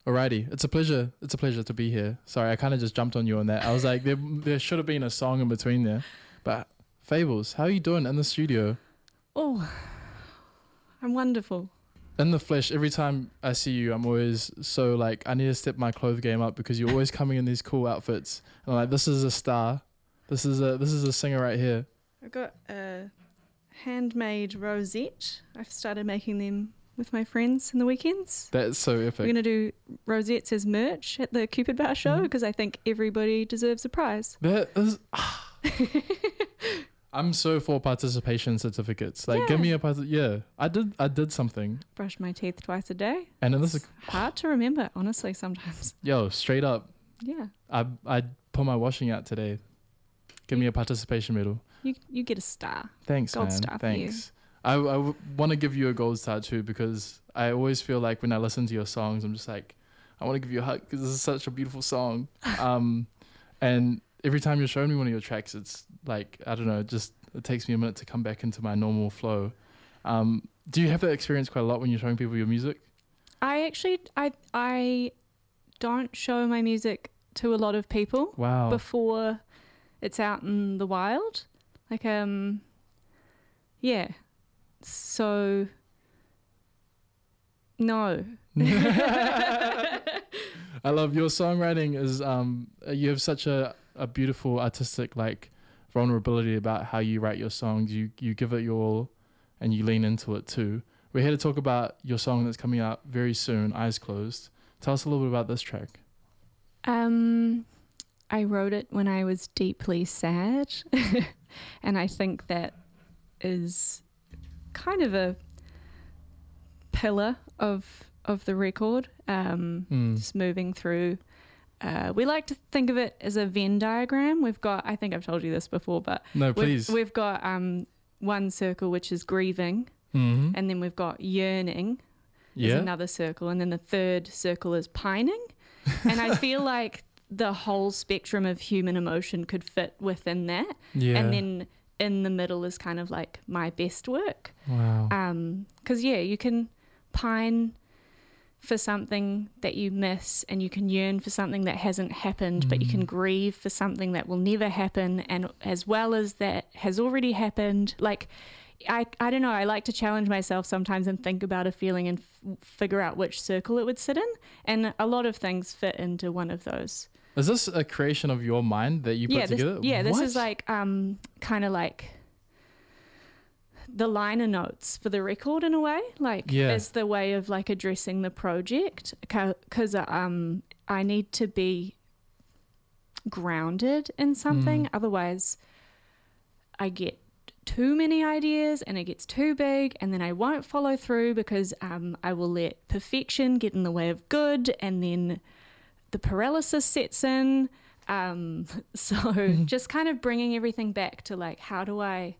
Alrighty, it's a pleasure. It's a pleasure to be here. Sorry, I kind of just jumped on you on that. I was like, there should have been a song in between there. But Fables, how are you doing in the studio? Oh, I'm wonderful. In the flesh, every time I see you, I'm always so like, I need to step my clothes game up because you're always coming in these cool outfits. And I'm like, this is a star. This is a singer right here. I've got a handmade rosette. I've started making them with my friends in the weekends. That's so epic. We're going to do rosettes as merch at the Cupid Bar show because I think everybody deserves a prize. That is... I'm so for participation certificates. Like, give me a I did something. Brush my teeth twice a day. And then this is hard to remember, honestly, sometimes. Yo, straight up. Yeah. I put my washing out today. Give me a participation medal. You get a star. Thanks, gold man. Star Thanks. For you. I want to give you a gold star too because I always feel like when I listen to your songs, I'm just like, I want to give you a hug because this is such a beautiful song. And every time you're showing me one of your tracks, it's like, I don't know, it takes me a minute to come back into my normal flow. Do you have that experience quite a lot when you're showing people your music? I don't show my music to a lot of people. Wow. Before it's out in the wild. Like, yeah. So, no. I love your songwriting is, you have such a beautiful artistic, like, vulnerability about how you write your songs. You give it your all and you lean into it too. We're here to talk about your song that's coming out very soon, Eyes Closed. Tell us a little bit about this track. I wrote it when I was deeply sad and I think that is kind of a pillar of the record, just moving through. We like to think of it as a Venn diagram. We've got, I think I've told you this before, but no, please. We've got one circle which is grieving, and then we've got yearning is another circle, and then the third circle is pining. And I feel like the whole spectrum of human emotion could fit within that. Yeah. And then in the middle is kind of like my best work. Wow. 'Cause you can pine for something that you miss and you can yearn for something that hasn't happened, but you can grieve for something that will never happen, and as well as that has already happened. Like, I don't know, I like to challenge myself sometimes and think about a feeling and figure out which circle it would sit in, and a lot of things fit into one of those. Is this a creation of your mind that you put together? This is like kind of like the liner notes for the record in a way, like as the way of like addressing the project, because I need to be grounded in something. Otherwise I get too many ideas and it gets too big, and then I won't follow through because I will let perfection get in the way of good, and then the paralysis sets in. So just kind of bringing everything back to like, how do I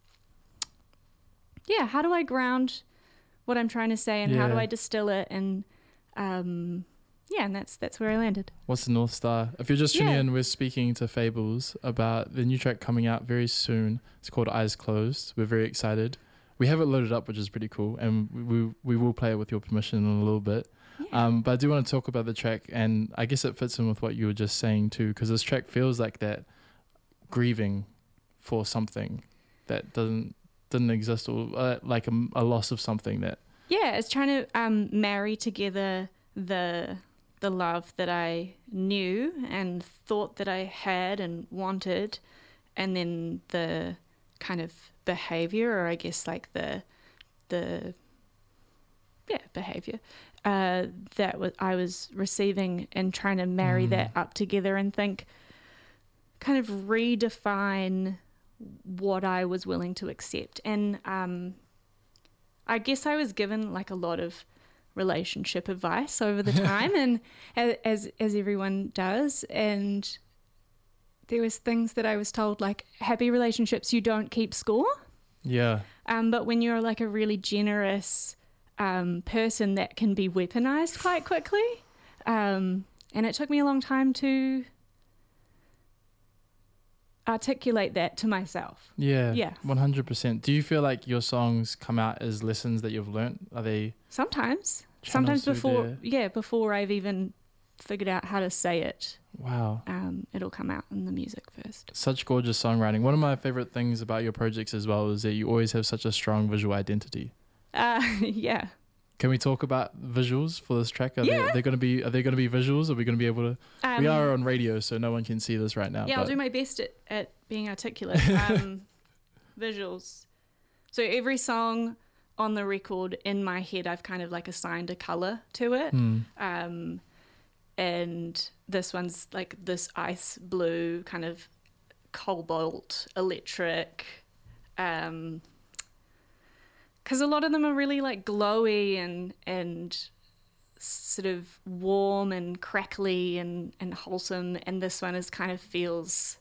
ground what I'm trying to say, and how do I distill it, and and that's where I landed. What's the North Star? If you're just tuning in, we're speaking to Fables about the new track coming out very soon. It's called Eyes Closed. We're very excited. We have it loaded up, which is pretty cool, and we will play it with your permission in a little bit. But I do want to talk about the track, and I guess it fits in with what you were just saying too, because this track feels like that grieving for something that didn't exist, or like a loss of something that. Yeah, it's trying to marry together the love that I knew and thought that I had and wanted, and then the kind of behavior, or I guess like the behavior that I was receiving, and trying to marry that up together and think, kind of redefine what I was willing to accept. And I guess I was given like a lot of relationship advice over the time, and as everyone does, and there was things that I was told, like, happy relationships, you don't keep score. But when you're like a really generous person, that can be weaponized quite quickly, and it took me a long time to articulate that to myself. 100%. Do you feel like your songs come out as lessons that you've learnt? Are they sometimes sometimes channels through before I've even figured out how to say it. Wow. It'll come out in the music first. Such gorgeous songwriting. One of my favorite things about your projects as well is that you always have such a strong visual identity. Yeah. Can we talk about visuals for this track? Are they going to be visuals? Are we going to be able to? We are on radio, so no one can see this right now. Yeah, I'll do my best at being articulate. Visuals. So every song on the record in my head, I've kind of like assigned a color to it. And this one's like this ice blue, kind of cobalt, electric. Because a lot of them are really like glowy and sort of warm and crackly and wholesome, and this one is kind of feels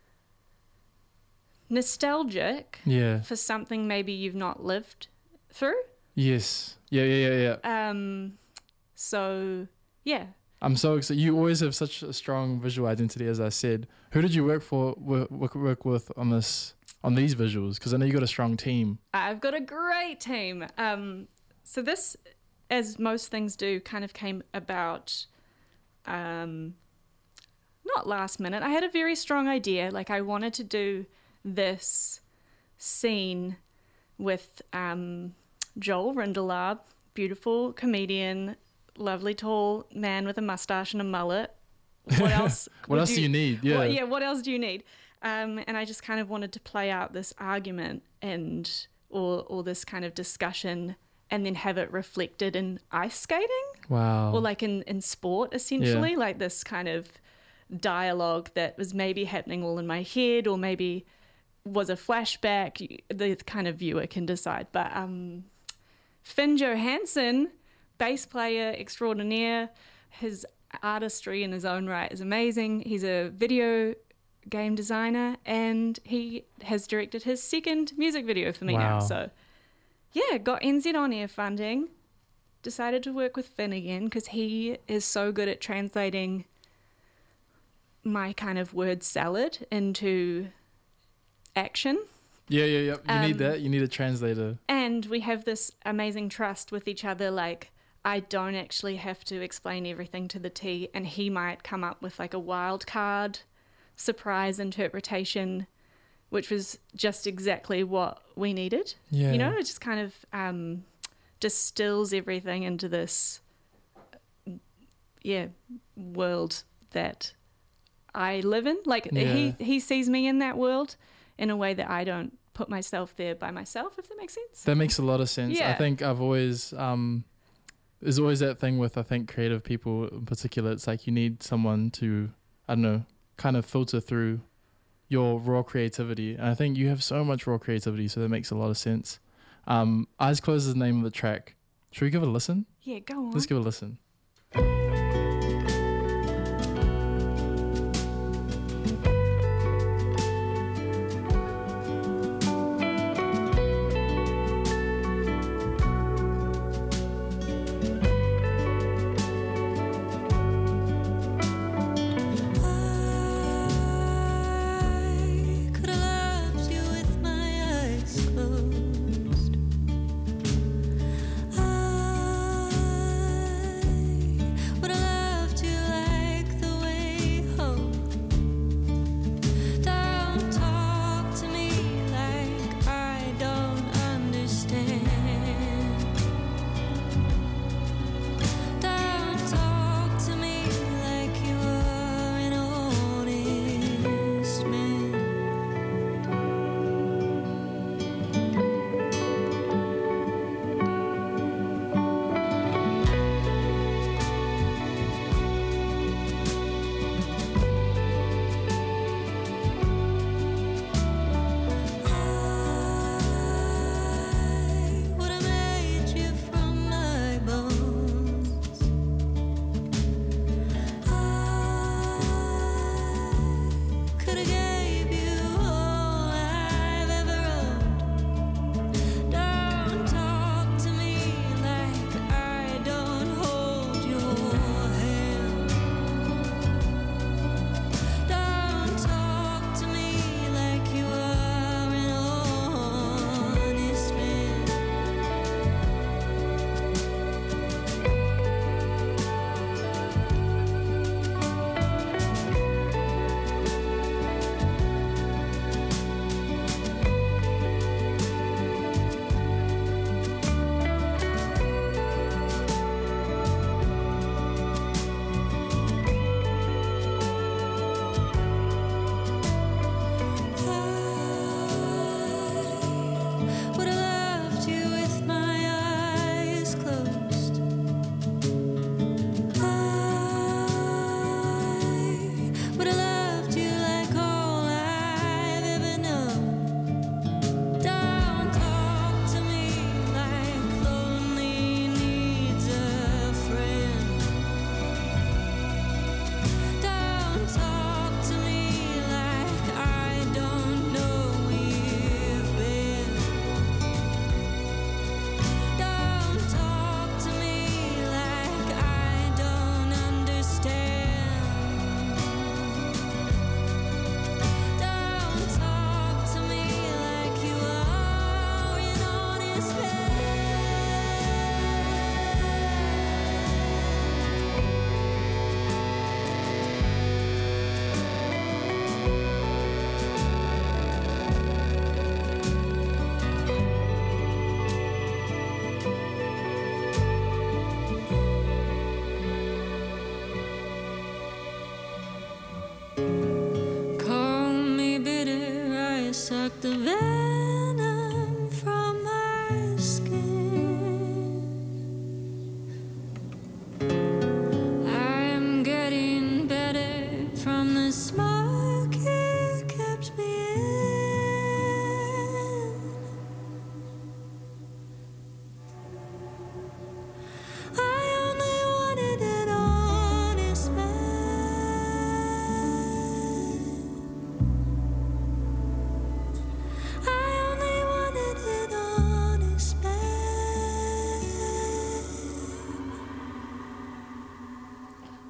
nostalgic for something maybe you've not lived through. Yes. Yeah. So yeah. I'm so excited. You always have such a strong visual identity, as I said. Who did you work with on these visuals? Because I know you got a strong team. I've got a great team. So this, as most things do, kind of came about not last minute. I had a very strong idea. Like I wanted to do this scene with Joel Rindelab, beautiful comedian, lovely tall man with a mustache and a mullet. What else? What else do you need? Yeah. What else do you need? And I just kind of wanted to play out this argument or this kind of discussion and then have it reflected in ice skating. Wow. Or like in sport, essentially, like this kind of dialogue that was maybe happening all in my head or maybe was a flashback. The kind of viewer can decide. But Finn Johansson, bass player extraordinaire, his artistry in his own right is amazing. He's a video game designer and he has directed his second music video for me now. So yeah, got NZ On Air funding, decided to work with Finn again because he is so good at translating my kind of word salad into action. Yeah. You need that. You need a translator. And we have this amazing trust with each other. Like I don't actually have to explain everything to the T, and he might come up with like a wild card surprise interpretation, which was just exactly what we needed. Yeah. You know, it just kind of distills everything into this world that I live in. Like he sees me in that world in a way that I don't put myself there by myself, if that makes sense. That makes a lot of sense. Yeah. I think I've always there's always that thing with, I think, creative people in particular. It's like you need someone to, I don't know, kind of filter through your raw creativity. And I think you have so much raw creativity, so that makes a lot of sense. Eyes Closed is the name of the track. Should we give it a listen? Yeah, go on. Let's give it a listen.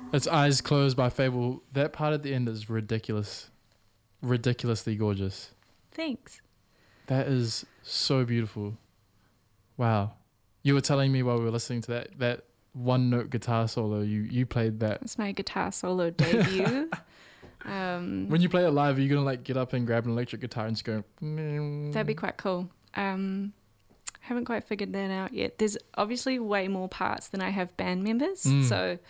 It's Eyes Closed by Fable. That part at the end is ridiculously gorgeous. Thanks. That is so beautiful. Wow. You were telling me while we were listening to that one note guitar solo, you played that. It's my guitar solo debut. When you play it live, are you going to like get up and grab an electric guitar and just go... That'd be quite cool. Haven't quite figured that out yet. There's obviously way more parts than I have band members. So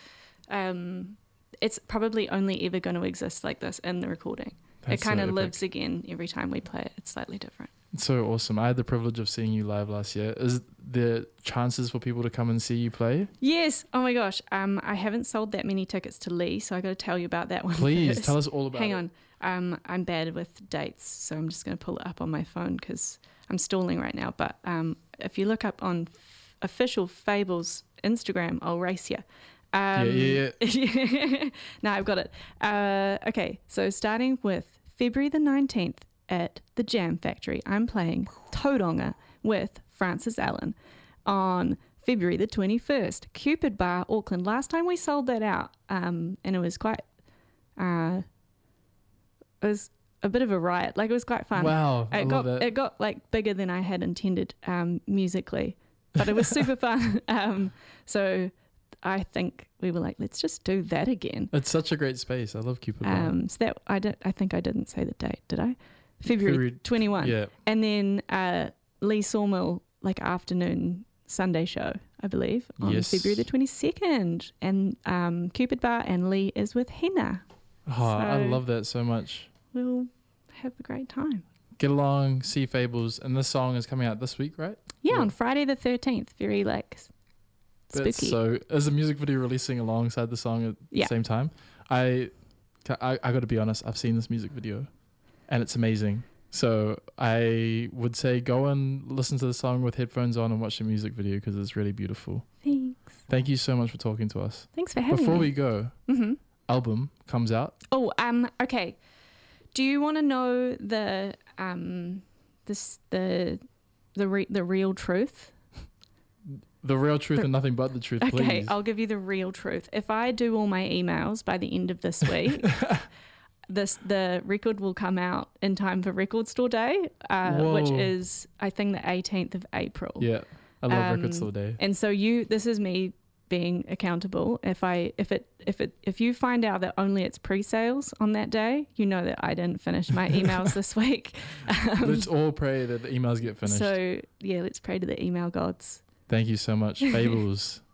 it's probably only ever going to exist like this in the recording. It kind of lives again every time we play it. It's slightly different. It's so awesome. I had the privilege of seeing you live last year. Is there chances for people to come and see you play? Yes. Oh my gosh. I haven't sold that many tickets to Lee, so I got to tell you about that one. Please first. tell us all about it. Hang on. I'm bad with dates, so I'm just going to pull it up on my phone because I'm stalling right now. But if you look up on official Fables Instagram, I'll race you. Yeah. No, I've got it. Okay, so starting with February the 19th at the Jam Factory, I'm playing Tauranga with Francis Allen. On February the 21st, Cupid Bar, Auckland. Last time we sold that out, and it was quite, it was a bit of a riot. Like, it was quite fun. Wow, It got like bigger than I had intended musically, but it was super fun. So I think we were like, let's just do that again. It's such a great space. I love Cupid Bar. So that I think I didn't say the date, did I? February 21. Yeah. And then Lee Sawmill, like afternoon Sunday show, I believe, on February the 22nd. And Cupid Bar and Lee is with Henna. Oh, so I love that so much. We'll have a great time. Get along, see Fables, and this song is coming out this week, right? Yeah, on Friday the 13th. Very spooky. So is the music video releasing alongside the song at the same time? I got to be honest, I've seen this music video and it's amazing. So I would say go and listen to the song with headphones on and watch the music video because it's really beautiful. Thanks. Thank you so much for talking to us. Thanks for having me. Before we go, album comes out. Oh, okay. Do you want to know the real truth? The real truth and nothing but the truth, please. Okay, I'll give you the real truth. If I do all my emails by the end of this week, the record will come out in time for Record Store Day, which is, I think, the 18th of April. Yeah, I love Record Store Day. And so this is me being accountable. If you find out that only it's pre-sales on that day, you know that I didn't finish my emails this week. Let's all pray that the emails get finished. So yeah, let's pray to the email gods. Thank you so much. Fables.